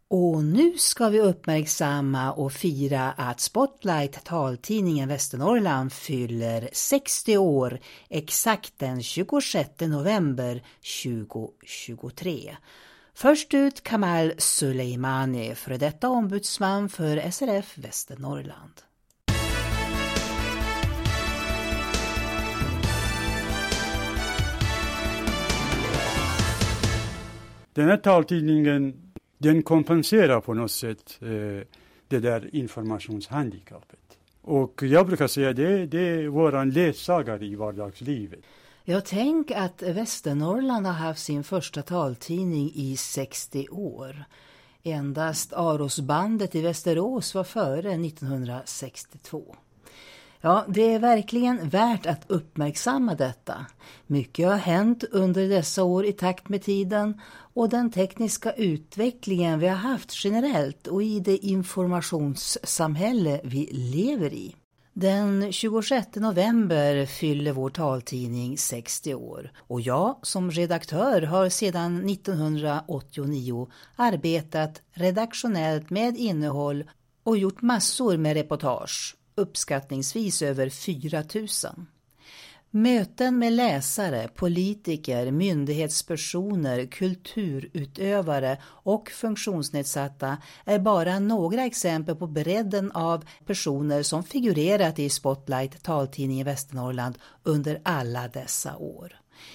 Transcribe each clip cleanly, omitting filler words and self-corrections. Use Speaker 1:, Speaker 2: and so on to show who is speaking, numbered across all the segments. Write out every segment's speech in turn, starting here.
Speaker 1: Och nu ska vi uppmärksamma och fira att Spotlight, taltidningen Västernorrland, fyller 60 år exakt den 26 november 2023. Först ut Kamal Suleimani, för detta ombudsman för SRF Västernorrland.
Speaker 2: Den här taltidningen, den kompenserar på något sätt det där informationshandikappet. Och jag brukar säga det är våran ledsagare i vardagslivet.
Speaker 1: Jag tänk att Västernorrland har haft sin första taltidning i 60 år. Endast Arosbandet i Västerås var före 1962. Ja, det är verkligen värt att uppmärksamma detta. Mycket har hänt under dessa år i takt med tiden och den tekniska utvecklingen vi har haft generellt och i det informationssamhälle vi lever i. Den 26 november fyller vår taltidning 60 år och jag som redaktör har sedan 1989 arbetat redaktionellt med innehåll och gjort massor med reportage. Uppskattningsvis över 4 000. Möten med läsare, politiker, myndighetspersoner, kulturutövare och funktionsnedsatta är bara några exempel på bredden av personer som figurerat i Spotlight, taltidningen Västernorrland under alla dessa år.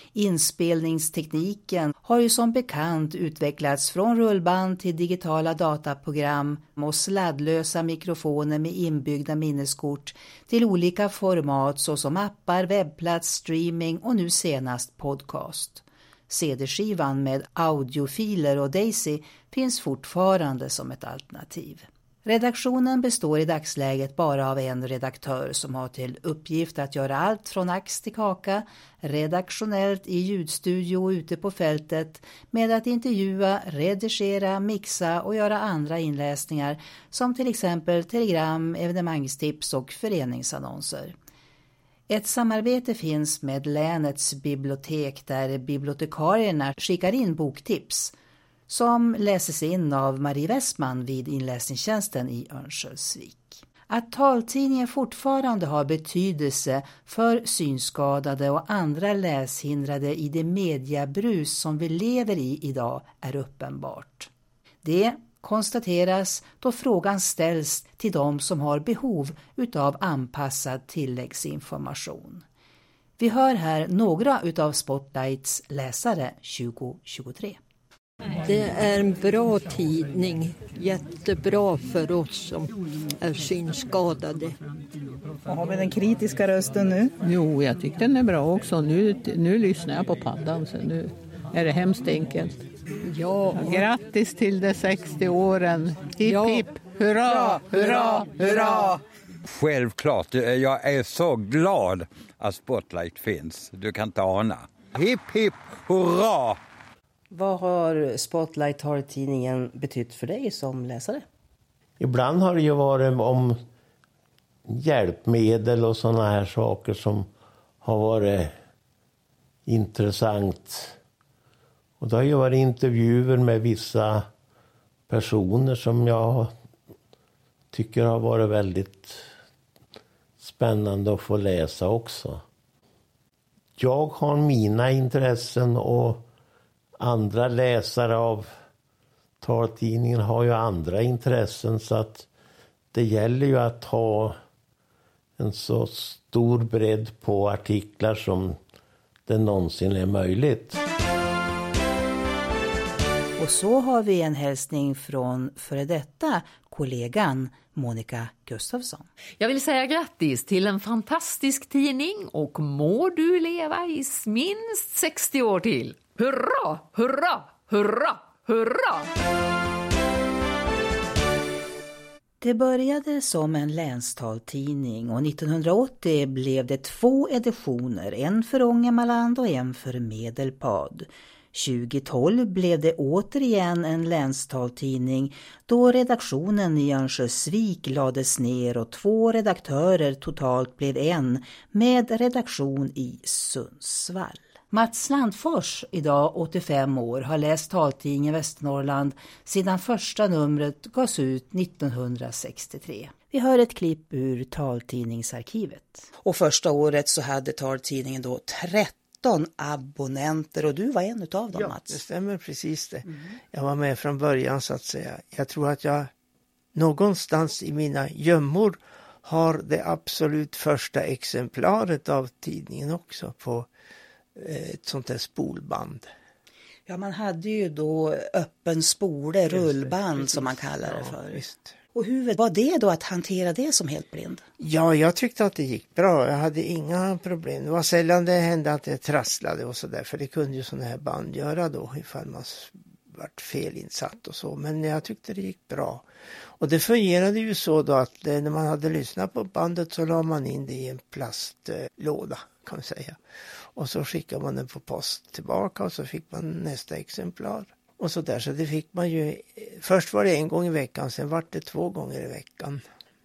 Speaker 1: Inspelningstekniken har ju som bekant utvecklats från rullband till digitala dataprogram och sladdlösa mikrofoner med inbyggda minneskort till olika format såsom appar, webbplats, streaming och nu senast podcast. CD-skivan med audiofiler och Daisy finns fortfarande som ett alternativ. Redaktionen består i dagsläget bara av en redaktör som har till uppgift att göra allt från ax till kaka, redaktionellt i ljudstudio och ute på fältet med att intervjua, redigera, mixa och göra andra inläsningar som till exempel telegram, evenemangstips och föreningsannonser. Ett samarbete finns med länets bibliotek där bibliotekarierna skickar in boktips som läses in av Marie Westman vid inläsningstjänsten i Örnsköldsvik. Att taltidningen fortfarande har betydelse för synskadade och andra läshindrade i det mediebrus som vi lever i idag är uppenbart. Det konstateras då frågan ställs till de som har behov utav anpassad tilläggsinformation. Vi hör här några utav Spotlights läsare 2023.
Speaker 3: Det är en bra tidning, jättebra för oss som är synskadade.
Speaker 4: Och har vi den kritiska rösten nu?
Speaker 5: Jo, jag tycker den är bra också. Nu lyssnar jag på paddan så nu är det hemskt enkelt.
Speaker 3: Ja.
Speaker 5: Grattis till de 60 åren. Hipp hipp, hurra, hurra, hurra!
Speaker 6: Självklart, jag är så glad att Spotlight finns. Du kan inte ana. Hipp hipp, hurra!
Speaker 1: Vad har Spotlight, taltidningen, betytt för dig som läsare?
Speaker 7: Ibland har det ju varit om hjälpmedel och såna här saker som har varit intressant. Och det har ju varit intervjuer med vissa personer som jag tycker har varit väldigt spännande att få läsa också. Jag har mina intressen och andra läsare av taltidningen har ju andra intressen, så att det gäller ju att ha en så stor bredd på artiklar som det någonsin är möjligt.
Speaker 1: Och så har vi en hälsning från före detta kollegan Monica Gustafsson.
Speaker 8: Jag vill säga grattis till en fantastisk tidning och må du leva i minst 60 år till. Hurra, hurra, hurra, hurra!
Speaker 1: Det började som en länstaltidning och 1980 blev det 2 editioner, en för Ångermanland och en för Medelpad. 2012 blev det återigen en länstaltidning då redaktionen i Örnsköldsvik lades ner och 2 redaktörer totalt blev en med redaktion i Sundsvall. Mats Landfors, idag 85 år, har läst taltidningen Västernorrland sedan första numret gavs ut 1963. Vi hör ett klipp ur taltidningsarkivet.
Speaker 4: Och första året så hade taltidningen då 13 abonnenter och du var en utav dem, Mats.
Speaker 9: Ja, det stämmer precis det. Jag var med från början så att säga. Jag tror att jag någonstans i mina gömmor har det absolut första exemplaret av tidningen också på ett sånt där spolband.
Speaker 4: Ja, man hade ju då öppen spole, rullband som man kallar det för.
Speaker 9: Visst.
Speaker 4: Och hur var det då att hantera det som helt blind?
Speaker 9: Ja, jag tyckte att det gick bra. Jag hade inga problem. Det var sällan det hände att det trasslade och sådär. För det kunde ju sådana här band göra då ifall man vart felinsatt och så. Men jag tyckte det gick bra. Och det fungerade ju så då att när man hade lyssnat på bandet så la man in det i en plastlåda kan man säga. Och så skickade man den på post tillbaka och så fick man nästa exemplar. Och så där, så det fick man ju, först var det 1 gång i veckan, sen var det 2 gånger i veckan.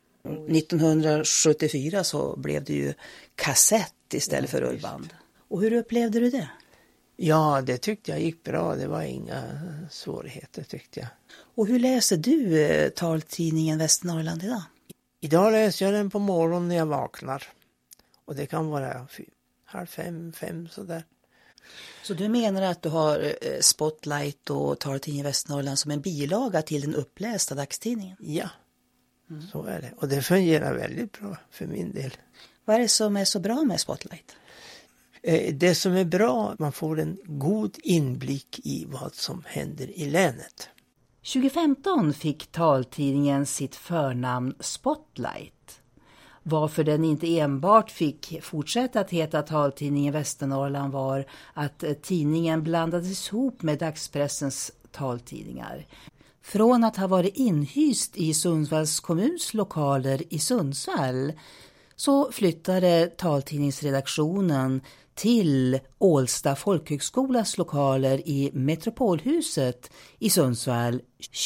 Speaker 4: 1974 så blev det ju kassett istället för rullband. Och hur upplevde du det?
Speaker 9: Ja, det tyckte jag gick bra, det var inga svårigheter tyckte jag.
Speaker 4: Och hur läser du taltidningen Västernorrland idag?
Speaker 9: Idag läser jag den på morgonen när jag vaknar. Och det kan vara 4:30, 5 sådär.
Speaker 4: Så du menar att du har Spotlight och taltidningen Västernorrland som en bilaga till den upplästa dagstidningen?
Speaker 9: Ja, så är det. Och det fungerar väldigt bra för min del.
Speaker 4: Vad är det som är så bra med Spotlight?
Speaker 9: Det som är bra, man får en god inblick i vad som händer i länet.
Speaker 1: 2015 fick taltidningen sitt förnamn Spotlight. Varför den inte enbart fick fortsätta att heta taltidningen Västernorrland var att tidningen blandades ihop med dagspressens taltidningar. Från att ha varit inhyst i Sundsvalls kommuns lokaler i Sundsvall så flyttade taltidningsredaktionen till Ålsta folkhögskolas lokaler i Metropolhuset i Sundsvall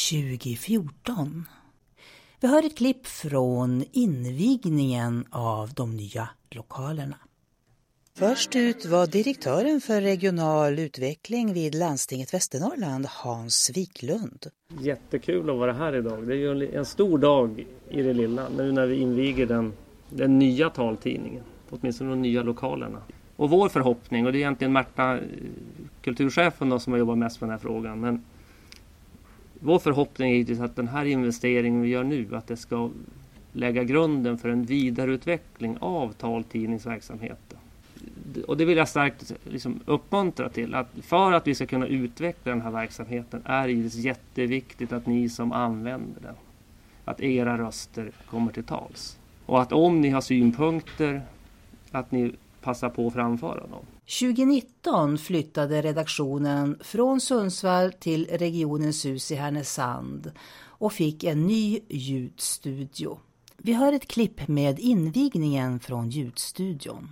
Speaker 1: 2014. Vi hör ett klipp från invigningen av de nya lokalerna.
Speaker 4: Först ut var direktören för regional utveckling vid landstinget Västernorrland, Hans Wiklund.
Speaker 10: Jättekul att vara här idag. Det är ju en stor dag i det lilla nu när vi inviger den nya taltidningen, åtminstone de nya lokalerna. Och vår förhoppning, och det är egentligen Märta, kulturchefen då, som har jobbat mest med den här frågan, men vår förhoppning är att den här investeringen vi gör nu, att det ska lägga grunden för en vidareutveckling av taltidningsverksamheten. Och det vill jag starkt uppmuntra till. Att för att vi ska kunna utveckla den här verksamheten är det jätteviktigt att ni som använder den, att era röster kommer till tals. Och att om ni har synpunkter, att ni passar på att framföra dem.
Speaker 1: 2019 flyttade redaktionen från Sundsvall till regionens hus i Härnösand och fick en ny ljudstudio. Vi hör ett klipp med invigningen från ljudstudion.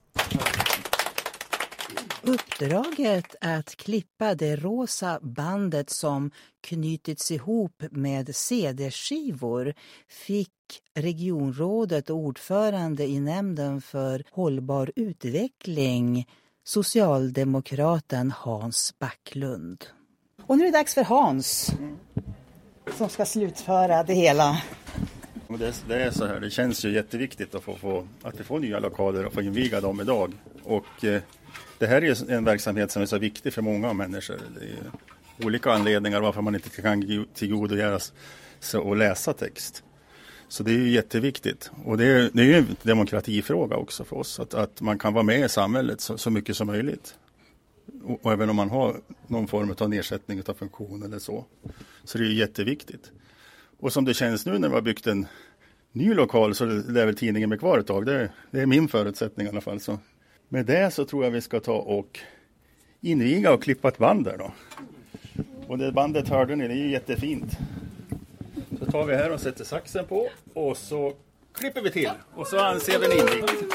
Speaker 4: Uppdraget att klippa det rosa bandet som knutits ihop med CD-skivor fick regionrådet och ordförande i nämnden för hållbar utveckling, socialdemokraten Hans Backlund. Och nu är det dags för Hans som ska slutföra det hela.
Speaker 11: Det är så här, det känns ju jätteviktigt att vi får nya lokaler och få inviga dem idag. Och det här är en verksamhet som är så viktig för många människor. Det är olika anledningar varför man inte kan tillgodogöra sig och läsa text. Så det är ju jätteviktigt. Och det är ju en demokratifråga också för oss. Att man kan vara med i samhället så mycket som möjligt. Och även om man har någon form av nedsättning av funktion eller så. Så det är ju jätteviktigt. Och som det känns nu när vi har byggt en ny lokal så lär väl tidningen med kvar ett tag. Det är min förutsättning i alla fall. Så med det så tror jag vi ska ta och inviga och klippa ett band där då. Och det bandet hörde ni, det är ju jättefint. Så tar vi här och sätter saxen på och så klipper vi till. Och så anser vi en invigning.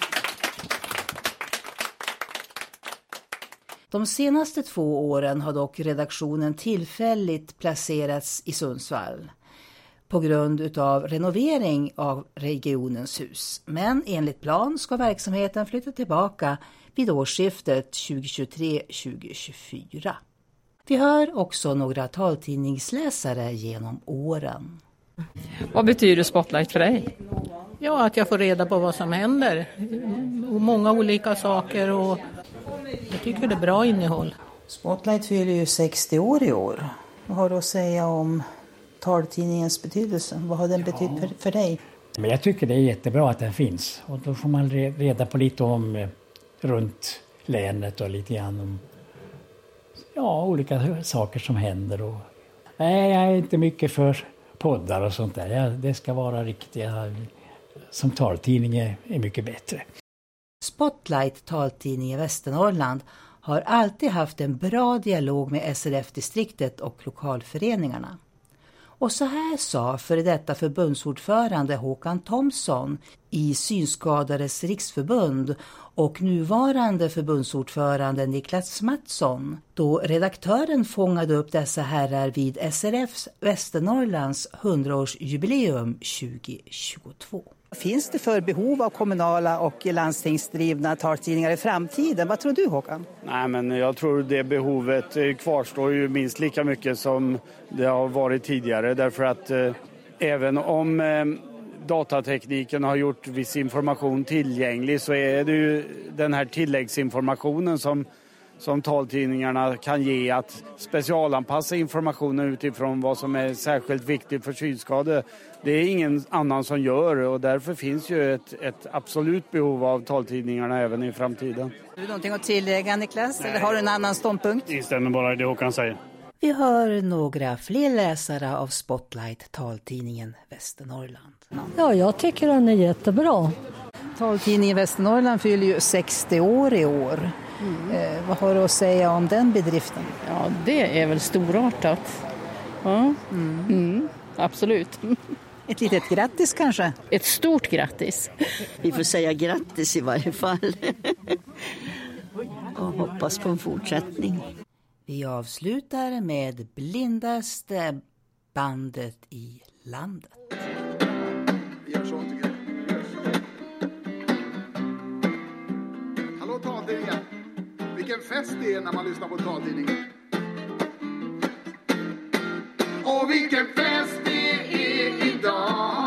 Speaker 1: De senaste 2 åren har dock redaktionen tillfälligt placerats i Sundsvall på grund av renovering av regionens hus. Men enligt plan ska verksamheten flytta tillbaka vid årsskiftet 2023-2024. Vi hör också några taltidningsläsare genom åren.
Speaker 12: Vad betyder Spotlight för dig?
Speaker 5: Ja, att jag får reda på vad som händer. Och många olika saker och jag tycker det är bra innehåll.
Speaker 4: Spotlight fyller ju 60 år i år. Vad har du att säga om taltidningens betydelse? Vad har den betytt för dig?
Speaker 13: Men jag tycker det är jättebra att den finns. Och då får man reda på lite om runt länet och lite grann om olika saker som händer. Och, nej, jag är inte mycket för poddar och sånt där. Det ska vara riktiga, som taltidning är mycket bättre.
Speaker 1: Spotlight taltidning i Västernorrland har alltid haft en bra dialog med SRF-distriktet och lokalföreningarna. Och så här sa före detta förbundsordförande Håkan Thomsson i Synskadades riksförbund och nuvarande förbundsordförande Niklas Mattsson då redaktören fångade upp dessa herrar vid SRFs Västernorrlands 100-årsjubileum 2022.
Speaker 4: Finns det för behov av kommunala och landstingsdrivna taltidningar i framtiden? Vad tror du, Håkan?
Speaker 14: Nej, men jag tror det behovet kvarstår ju minst lika mycket som det har varit tidigare. Därför att även om datatekniken har gjort viss information tillgänglig så är det ju den här tilläggsinformationen som taltidningarna kan ge, att specialanpassa informationen utifrån vad som är särskilt viktigt för synskadade. Det är ingen annan som gör och därför finns ju ett absolut behov av taltidningarna även i framtiden.
Speaker 4: Har du någonting att tillägga, Niklas? Eller har du en annan ståndpunkt?
Speaker 14: Det stämmer bara det Håkan säger.
Speaker 1: Vi hör några fler läsare av Spotlight taltidningen Västernorrland.
Speaker 3: Ja, jag tycker den är jättebra.
Speaker 4: Taltidningen Västernorrland fyller ju 60 år i år. Vad har du att säga om den bedriften?
Speaker 12: Ja, det är väl storartat. Ja. Absolut.
Speaker 4: Ett litet grattis kanske?
Speaker 12: Ett stort grattis.
Speaker 15: Vi får säga grattis i varje fall. Och hoppas på en fortsättning.
Speaker 1: Vi avslutar med blindaste bandet i landet.
Speaker 16: Hallå taltidningen! Vilken fest det är när man lyssnar på taltidningen. Och vilken fest det är idag.